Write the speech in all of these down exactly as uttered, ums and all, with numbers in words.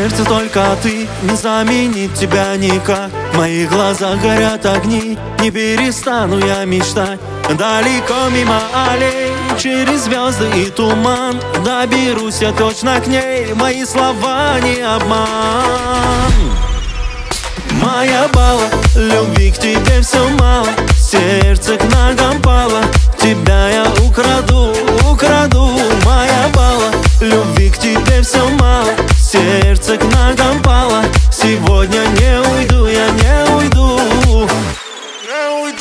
сердце только ты, не заменить тебя никак. В моих глазах горят огни, не перестану я мечтать. Далеко мимо аллей, через звезды и туман, доберусь я точно к ней, мои слова не обман. Моя бала, любви к тебе все мало, сердце к ногам пало, тебя я украду, украду. Моя бала, любви к тебе все мало, сердце к ногам пало, сегодня не уйду, я не уйду, не уйду.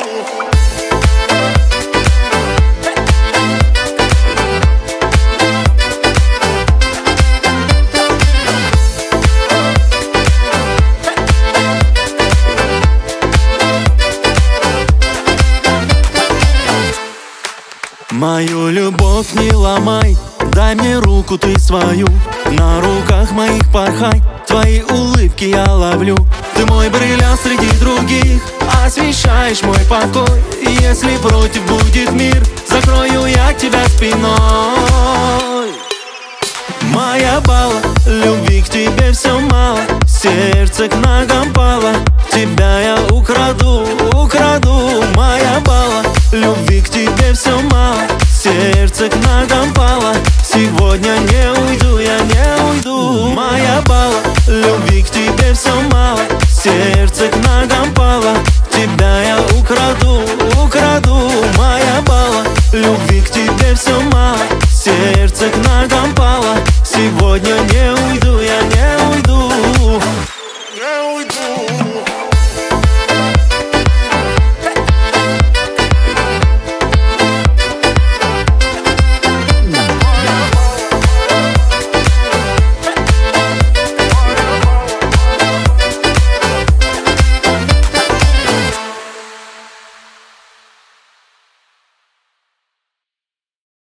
Мою любовь не ломай, дай мне руку ты свою, на руках моих порхай, твои улыбки я ловлю. Ты мой бриллиант среди других, освещаешь мой покой. Если против будет мир, закрою я тебя спиной. Моя бала, любви к тебе все мало, сердце к ногам пало, тебя я украду, украду. Моя бала, любви к тебе все мало, сердце к ногам пало, сегодня не уйду, я не уйду. Моя бала, любви к тебе все мало, сердце к ногам пало, тебя я украду, украду. Моя бала, любви к тебе все мало, сердце к ногам пало, сегодня не уйду, я не уйду, не уйду.